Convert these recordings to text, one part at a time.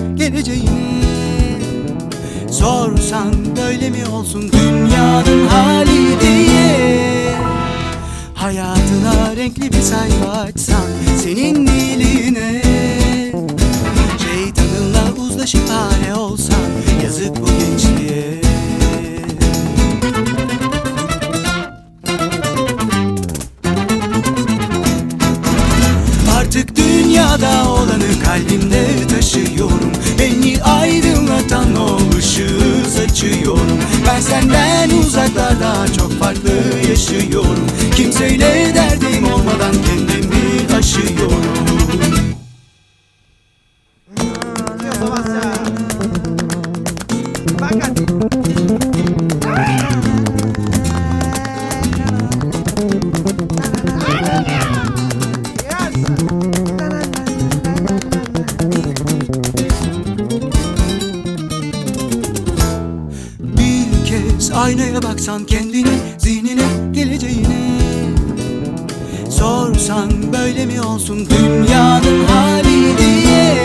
geleceğini. Sorsan böyle mi olsun dünyanın hali diye. Hayatına renkli bir sayfa açsan senin iyiliğine. Şeytanınla uzlaşıp hale olsan yazık bu gençliğe. Artık dünyada olanı kalbimde taşıyorum. Beni aydınlatan o ışığı saçıyorum. Ben senden uzaklarda çok farklı yaşıyorum. Kimseyle derdim olmadan kendimi aşıyorum. Bir kez aynaya baksan kendine, zihnine, geleceğine. Sorsan böyle mi olsun dünyanın hali diye.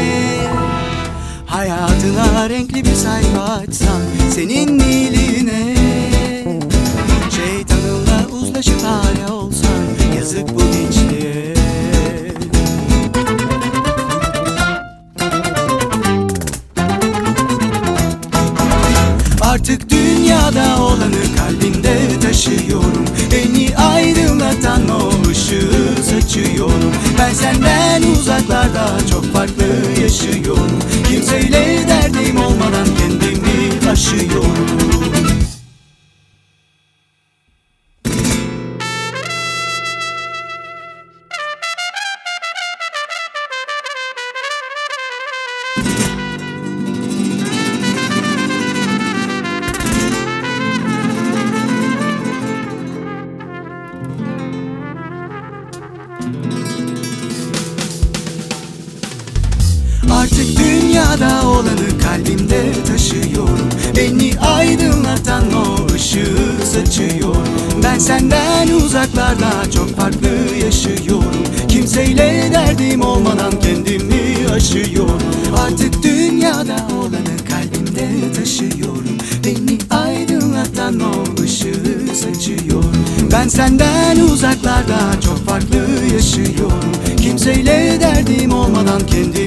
Hayatına renkli bir sayfa açsan senin iyiliğine. Şeytanınla uzlaşıp hale olsan yazık bu gençliğe. Artık dünyada olanı kalbimde taşıyorum. Beni aydınlatan o ışığı saçıyorum. Ben senden uzaklarda çok farklı yaşıyorum. Kimseyle derdim olmadan kendimi aşıyorum. Artık dünyada olanı kalbimde taşıyorum. Beni aydınlatan o ışığı saçıyorum. Ben senden uzaklarda çok farklı yaşıyorum. Kimseyle derdim olmadan kendimi aşıyorum. Artık dünyada olanı kalbimde taşıyorum. Beni aydınlatan o ışığı saçıyorum. Ben senden uzaklarda çok farklı yaşıyorum. Kimseyle derdim olmadan kendimi